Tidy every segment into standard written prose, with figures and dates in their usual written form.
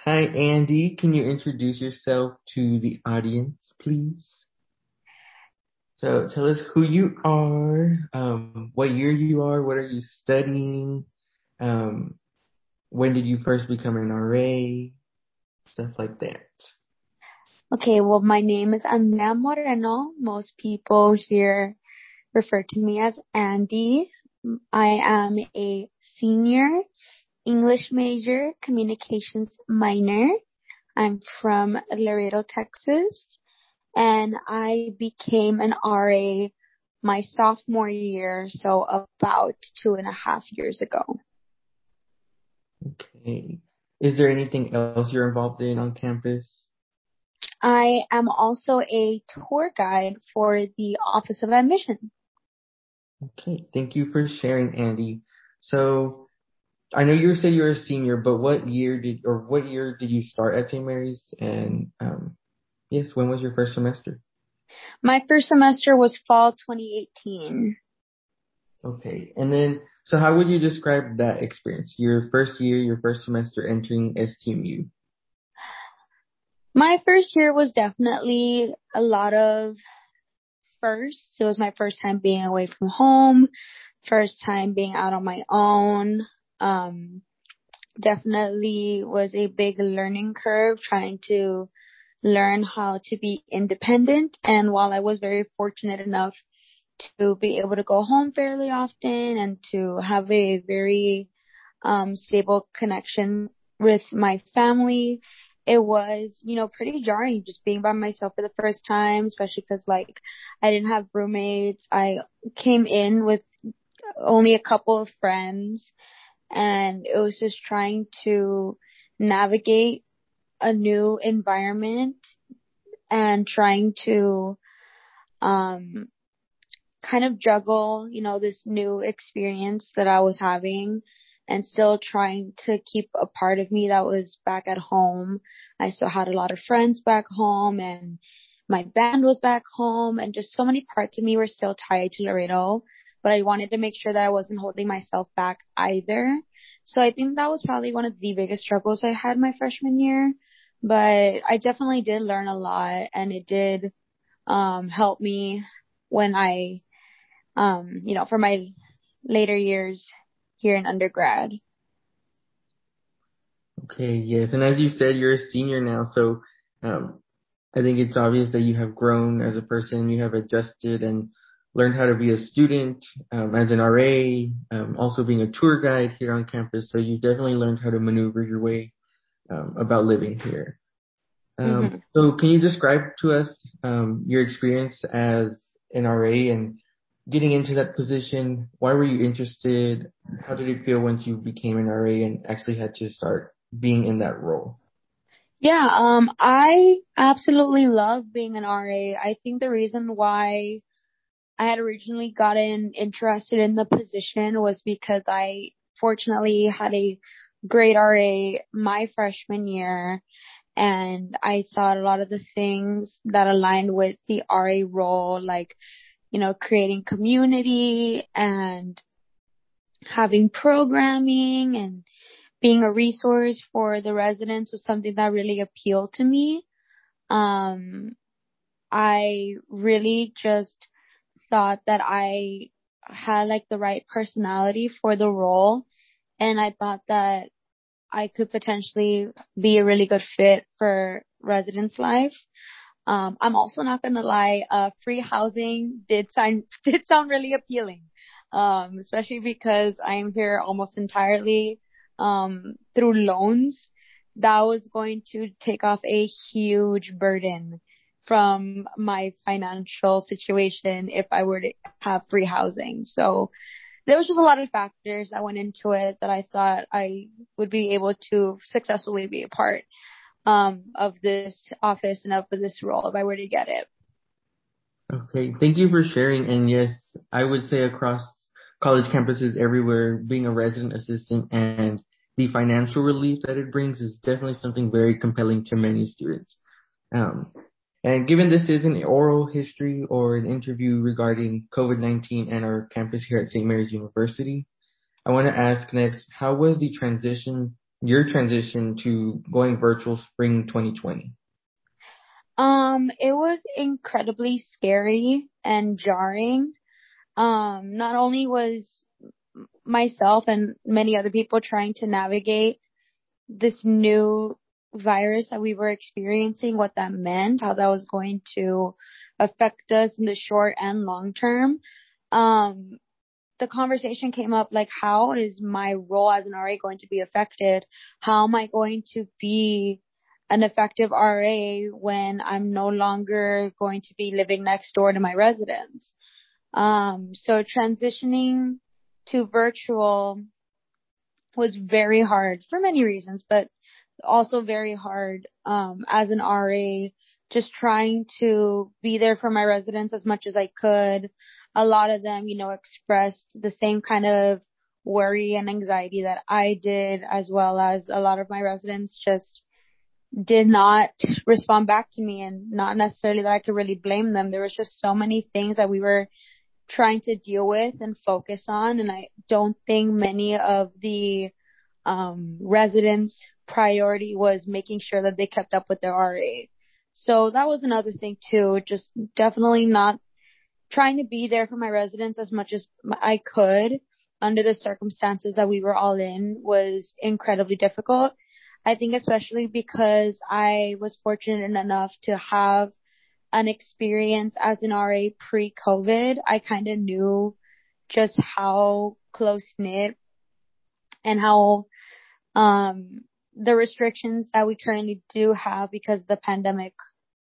Hi, Andy. Can you introduce yourself to the audience, please? So tell us who you are, what year you are, what are you studying, um, when did you first become an RA, stuff like that. Okay, well, my name is Andrea Moreno. Most people here refer to me as Andy. I am a senior English major, communications minor. I'm from Laredo, Texas, and I became an RA my sophomore year, so about 2.5 years ago. Okay. Is there anything else you're involved in on campus? I am also a tour guide for the Office of Admission. Okay. Thank you for sharing, Andy. So I know you said you're a senior, but what year did you start at St. Mary's? And yes, when was your first semester? My first semester was fall 2018. Okay. And then, so how would you describe that experience? Your first year, your first semester entering STMU? My first year was definitely a lot of firsts. It was my first time being away from home, first time being out on my own. Um, Definitely was a big learning curve trying to learn how to be independent. And while I was very fortunate enough to be able to go home fairly often and to have a very stable connection with my family, it was, pretty jarring just being by myself for the first time, especially because like I didn't have roommates. I came in with only a couple of friends, and it was just trying to navigate a new environment and trying to um kind of juggle, this new experience that I was having and still trying to keep a part of me that was back at home. I still had a lot of friends back home, and my band was back home, and just so many parts of me were still tied to Laredo, but I wanted to make sure that I wasn't holding myself back either. So I think that was probably one of the biggest struggles I had my freshman year, but I definitely did learn a lot, and it did help me when for my later years here in undergrad. Okay, yes. And as you said, you're a senior now, so um, I think it's obvious that you have grown as a person, you have adjusted and learned how to be a student, as an RA, also being a tour guide here on campus. So you definitely learned how to maneuver your way, about living here. hmm So can you describe to us your experience as an RA and getting into that position? Why were you interested? How did it feel once you became an RA and actually had to start being in that role? Yeah, I absolutely love being an RA. I think the reason why I had originally gotten interested in the position was because I fortunately had a great RA my freshman year, and I thought a lot of the things that aligned with the RA role, like, creating community and having programming and being a resource for the residents was something that really appealed to me. Um, I really just thought that I had like the right personality for the role, and I thought that I could potentially be a really good fit for residents' life. I'm also not gonna lie, free housing did sound really appealing. Especially because I am here almost entirely, through loans. That was going to take off a huge burden from my financial situation if I were to have free housing. So there was just a lot of factors that went into it that I thought I would be able to successfully be a part of this office and of this role if I were to get it. Okay, thank you for sharing. And yes, I would say across college campuses everywhere, being a resident assistant and the financial relief that it brings is definitely something very compelling to many students. Um, and given this is an oral history or an interview regarding COVID-19 and our campus here at St. Mary's University, I want to ask next, how was the transition your transition to going virtual spring 2020? It was incredibly scary and jarring. Not only was myself and many other people trying to navigate this new virus that we were experiencing, what that meant, how that was going to affect us in the short and long term. Um, the conversation came up like, how is my role as an RA going to be affected? How am I going to be an effective RA when I'm no longer going to be living next door to my residents? So transitioning to virtual was very hard for many reasons, but also very hard, as an RA, just trying to be there for my residents as much as I could. A lot of them, expressed the same kind of worry and anxiety that I did, as well as a lot of my residents just did not respond back to me, and not necessarily that I could really blame them. There was just so many things that we were trying to deal with and focus on, and I don't think many of the residents' priority was making sure that they kept up with their RA. So that was another thing too, just definitely not trying to be there for my residents as much as I could under the circumstances that we were all in was incredibly difficult. I think especially because I was fortunate enough to have an experience as an RA pre-COVID. I kind of knew just how close knit and how the restrictions that we currently do have because of the pandemic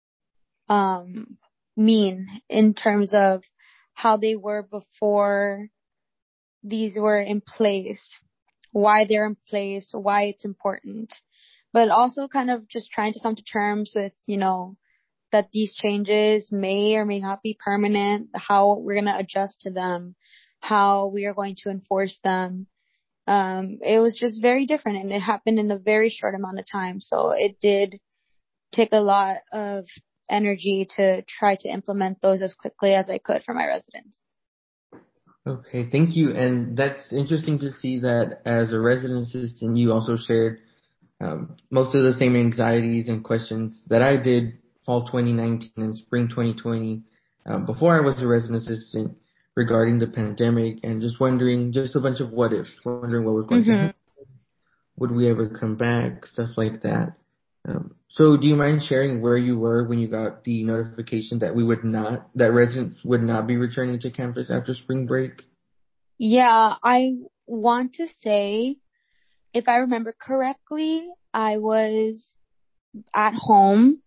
mean in terms of how they were before these were in place, why they're in place, why it's important, but also kind of just trying to come to terms with, that these changes may or may not be permanent, how we're going to adjust to them, how we are going to enforce them. It was just very different, and it happened in a very short amount of time. So it did take a lot of energy to try to implement those as quickly as I could for my residents. Okay, thank you. And that's interesting to see that as a resident assistant, you also shared most of the same anxieties and questions that I did fall 2019 and spring 2020 before I was a resident assistant regarding the pandemic, and just wondering, just a bunch of what ifs, wondering what was going to happen, would we ever come back, stuff like that. So do you mind sharing where you were when you got the notification that that residents would not be returning to campus after spring break? Yeah, I want to say, if I remember correctly, I was at home.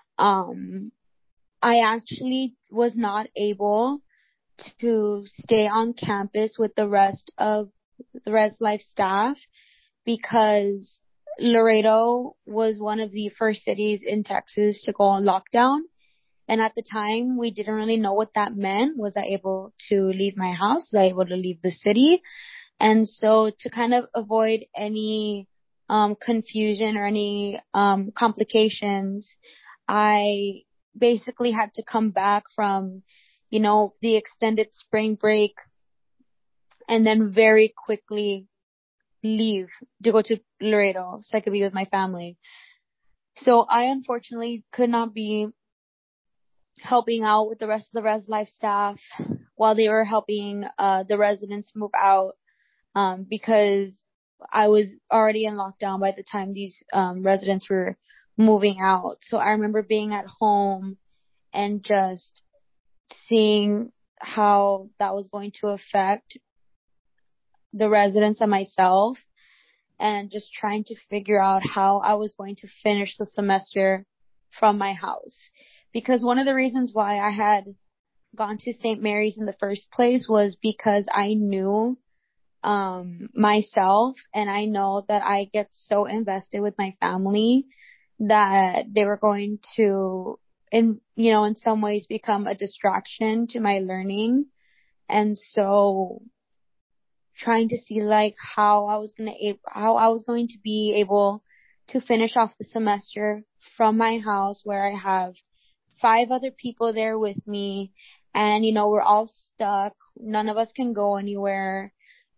I actually was not able to stay on campus with the rest of the Res Life staff because Laredo was one of the first cities in Texas to go on lockdown. And at the time, we didn't really know what that meant. Was I able to leave my house? Was I able to leave the city? And so to kind of avoid any confusion or any complications, I basically had to come back from, the extended spring break and then very quickly leave to go to Laredo so I could be with my family. So I unfortunately could not be helping out with the rest of the Res Life staff while they were helping the residents move out, because I was already in lockdown by the time these residents were moving out. So I remember being at home and just seeing how that was going to affect the residents and myself, and just trying to figure out how I was going to finish the semester from my house. Because one of the reasons why I had gone to St. Mary's in the first place was because I knew myself, and I know that I get so invested with my family that they were going to, in some ways become a distraction to my learning. And so trying to see like how I was going to be able to finish off the semester from my house, where I have 5 other people there with me, and we're all stuck. None of us can go anywhere.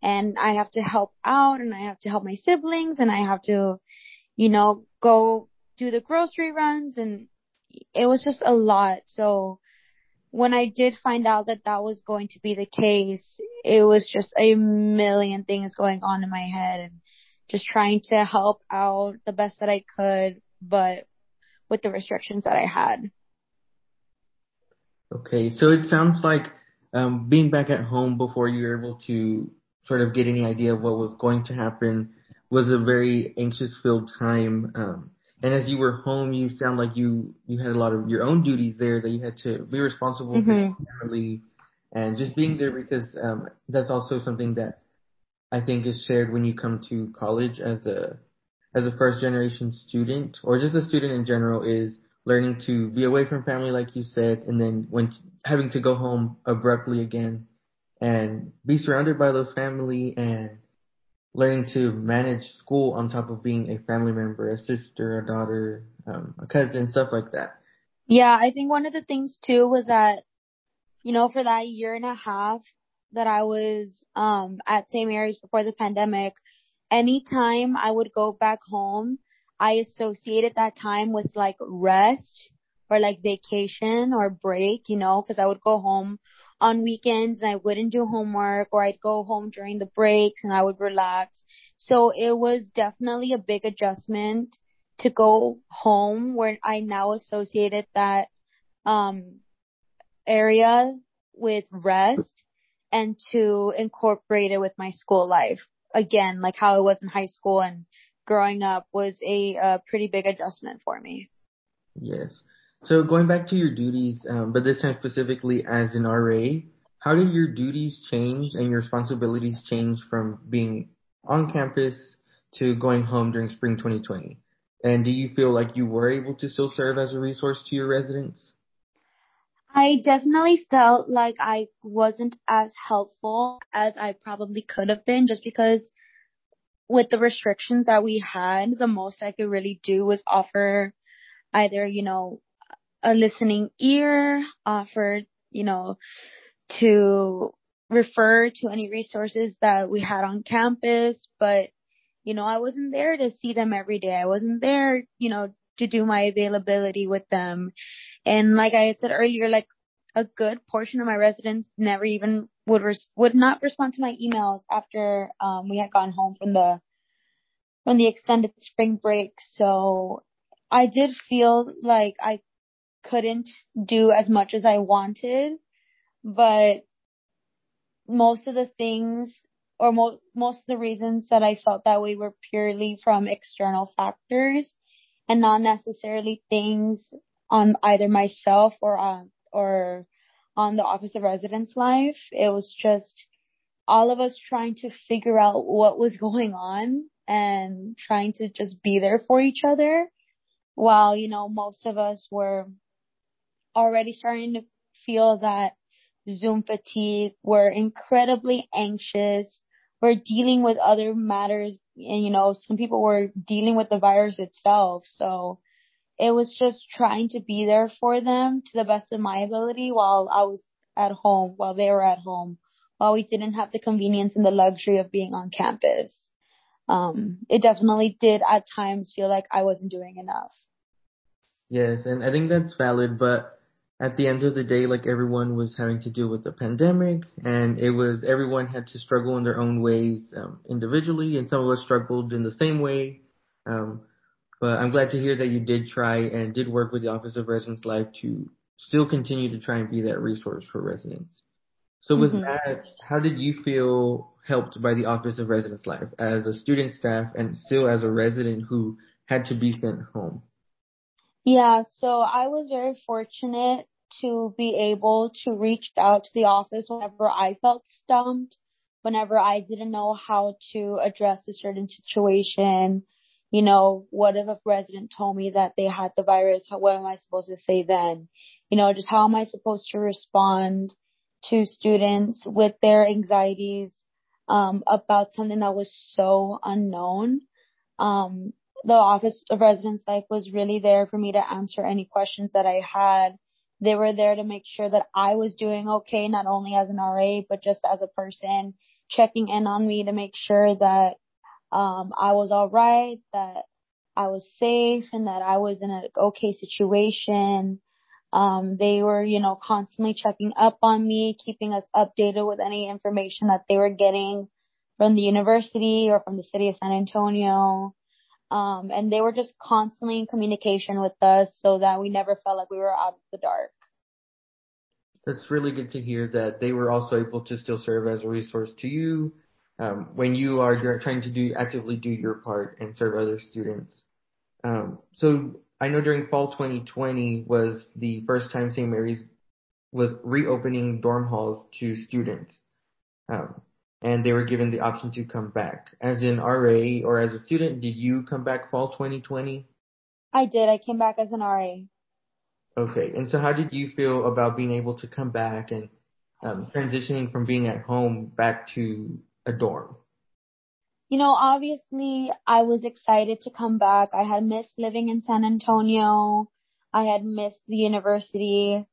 and I have to help out and I have to help my siblings and I have to, go do the grocery runs, and it was just a lot. So when I did find out that that was going to be the case, it was just a million things going on in my head and just trying to help out the best that I could, but with the restrictions that I had. Okay, so it sounds like being back at home before you were able to sort of get any idea of what was going to happen was a very anxious-filled time. And as you were home, you sound like you had a lot of your own duties there that you had to be responsible for your Mhm. family and just being there because that's also something that I think is shared when you come to college as a first generation student or just a student in general is learning to be away from family like you said and then when having to go home abruptly again and be surrounded by those family and learning to manage school on top of being a family member, a sister, a daughter, a cousin, stuff like that. Yeah, I think one of the things too was that, for that year and a half that I was at St. Mary's before the pandemic, anytime I would go back home, I associated that time with like rest or like vacation or break, because I would go home on weekends and I wouldn't do homework, or I'd go home during the breaks and I would relax. So it was definitely a big adjustment to go home, where I now associated that um area with rest and to incorporate it with my school life. Again, like how it was in high school and growing up was a pretty big adjustment for me. Yes. So going back to your duties, but this time specifically as an RA, how did your duties change and your responsibilities change from being on campus to going home during spring 2020? And do you feel like you were able to still serve as a resource to your residents? I definitely felt like I wasn't as helpful as I probably could have been, just because with the restrictions that we had, the most I could really do was offer either, a listening ear, offer, to refer to any resources that we had on campus, but, I wasn't there to see them every day. I wasn't there, to do my availability with them. And like I had said earlier, like a good portion of my residents never even would not respond to my emails after, we had gone home from the extended spring break. So I did feel like I couldn't do as much as I wanted, but most of the things or most of the reasons that I felt that way were purely from external factors and not necessarily things on either myself or on the Office of Residence Life. It was just all of us trying to figure out what was going on and trying to just be there for each other while, most of us were already starting to feel that Zoom fatigue. We're incredibly anxious. We're dealing with other matters and, some people were dealing with the virus itself. So it was just trying to be there for them to the best of my ability while I was at home, while they were at home, while we didn't have the convenience and the luxury of being on campus. It definitely did at times feel like I wasn't doing enough. Yes, and I think that's valid, but at the end of the day, like everyone was having to deal with the pandemic and everyone had to struggle in their own ways, individually, and some of us struggled in the same way. Um, but I'm glad to hear that you did try and did work with the Office of Residence Life to still continue to try and be that resource for residents. So with hmm that, how did you feel helped by the Office of Residence Life as a student staff and still as a resident who had to be sent home? Yeah, so I was very fortunate to be able to reach out to the office whenever I felt stumped, whenever I didn't know how to address a certain situation. What if a resident told me that they had the virus? What am I supposed to say then? Just how am I supposed to respond to students with their anxieties, about something that was so unknown? Um, the Office of Residence Life was really there for me to answer any questions that I had. They were there to make sure that I was doing okay, not only as an RA, but just as a person checking in on me to make sure that I was all right, that I was safe, and that I was in an okay situation. They were, constantly checking up on me, keeping us updated with any information that they were getting from the university or from the city of San Antonio. And they were just constantly in communication with us so that we never felt like we were out of the dark. That's really good to hear that they were also able to still serve as a resource to you when you are trying to actively do your part and serve other students. So I know during fall 2020 was the first time St. Mary's was reopening dorm halls to students. Um, and they were given the option to come back. As an RA or as a student, did you come back fall 2020? I did. I came back as an RA. Okay. And so how did you feel about being able to come back and transitioning from being at home back to a dorm? Obviously I was excited to come back. I had missed living in San Antonio. I had missed the university.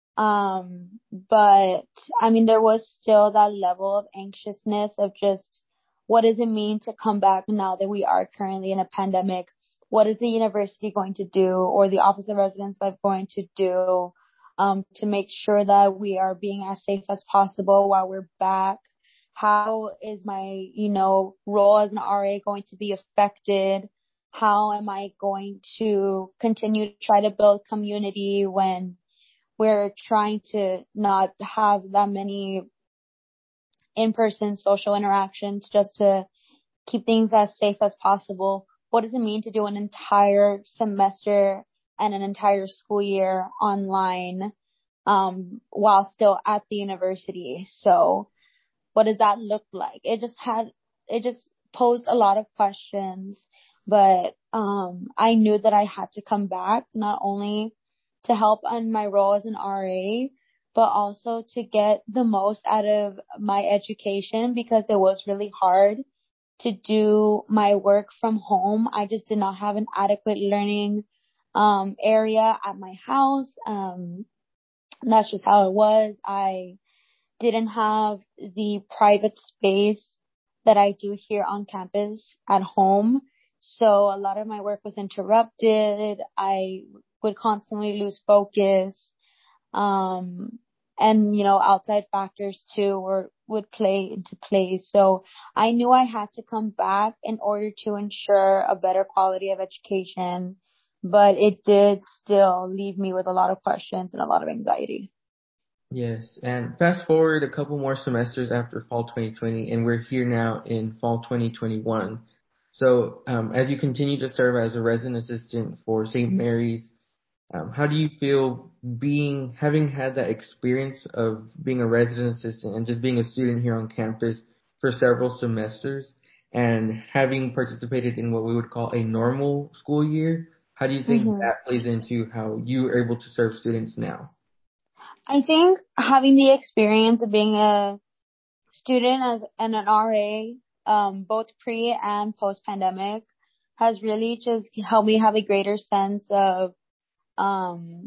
But I mean, there was still that level of anxiousness of just what does it mean to come back now that we are currently in a pandemic? What is the university going to do or the Office of Residence Life going to do, to make sure that we are being as safe as possible while we're back? How is my, role as an RA going to be affected? How am I going to continue to try to build community when we're trying to not have that many in-person social interactions just to keep things as safe as possible? What does it mean to do an entire semester and an entire school year online, while still at the university? So what does that look like? It just posed a lot of questions, but, I knew that I had to come back not only to help on my role as an RA, but also to get the most out of my education because it was really hard to do my work from home. I just did not have an adequate learning, area at my house. That's just how it was. I didn't have the private space that I do here on campus at home. So a lot of my work was interrupted. I would constantly lose focus. Um, and, outside factors too would play into place. So I knew I had to come back in order to ensure a better quality of education, but it did still leave me with a lot of questions and a lot of anxiety. Yes, and fast forward a couple more semesters after fall 2020, and we're here now in fall 2021. So, as you continue to serve as a resident assistant for St. Mary's, how do you feel having had that experience of being a resident assistant and just being a student here on campus for several semesters and having participated in what we would call a normal school year? How do you think hmm that plays into how you are able to serve students now? I think having the experience of being a student and an RA, both pre and post pandemic, has really just helped me have a greater sense of, um,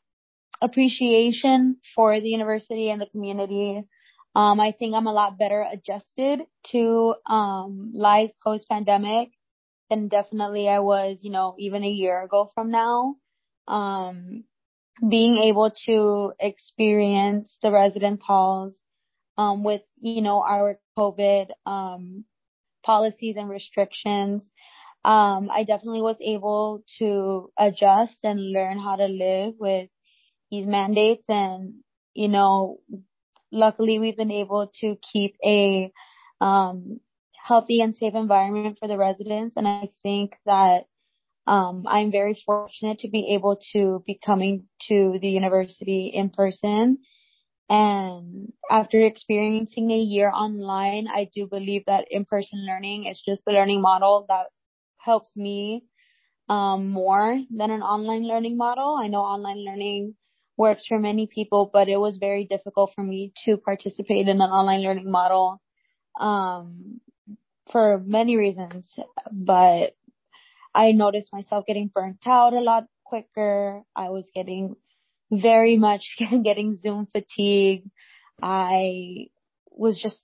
appreciation for the university and the community. I think I'm a lot better adjusted to, life post pandemic than definitely I was, even a year ago from now. Um, Being able to experience the residence halls, with, our COVID, policies and restrictions. I definitely was able to adjust and learn how to live with these mandates and, you know, luckily we've been able to keep a, um, healthy and safe environment for the residents. And I think that, I'm very fortunate to be able to be coming to the university in person. And after experiencing a year online, I do believe that in-person learning is just the learning model that helps me, more than an online learning model. I know online learning works for many people, but it was very difficult for me to participate in an online learning model, um, for many reasons. But I noticed myself getting burnt out a lot quicker. I was getting very much getting Zoom fatigue. I was just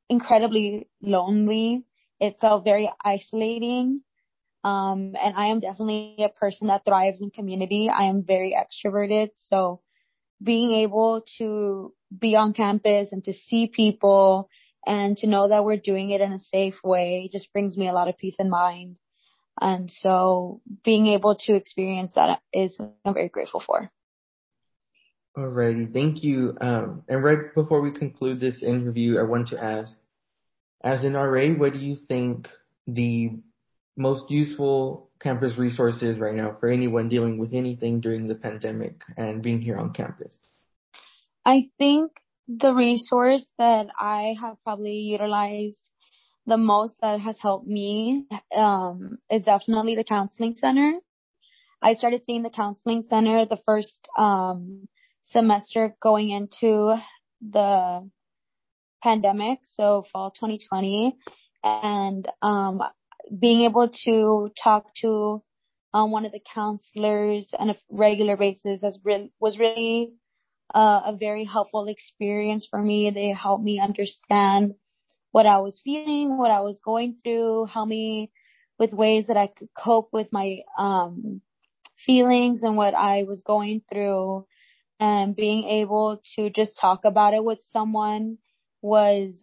incredibly lonely. It felt very isolating. And I am definitely a person that thrives in community. I am very extroverted. So being able to be on campus and to see people and to know that we're doing it in a safe way just brings me a lot of peace of mind. And so being able to experience that is something I'm very grateful for. Alrighty, thank you. And right before we conclude this interview, I want to ask, as an RA, what do you think the most useful campus resource is right now for anyone dealing with anything during the pandemic and being here on campus? I think the resource that I have probably utilized the most that has helped me is definitely the counseling center. I started seeing the counseling center the first semester going into the pandemic, so fall 2020, and being able to talk to one of the counselors on a regular basis was really a very helpful experience for me. They helped me understand what I was feeling, what I was going through, help me with ways that I could cope with my feelings and what I was going through, and being able to just talk about it with someone was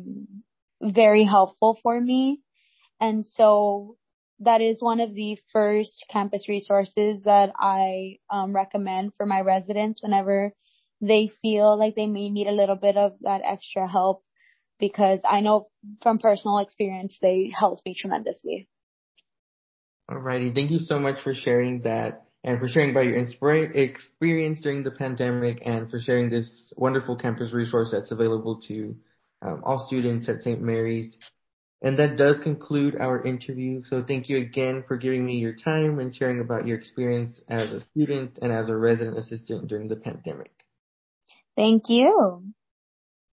very helpful for me. And so that is one of the first campus resources that I recommend for my residents whenever they feel like they may need a little bit of that extra help, because I know from personal experience they helped me tremendously. Alrighty, thank you so much for sharing that and for sharing about your experience during the pandemic and for sharing this wonderful campus resource that's available to all students at St. Mary's. And that does conclude our interview. So thank you again for giving me your time and sharing about your experience as a student and as a resident assistant during the pandemic. Thank you.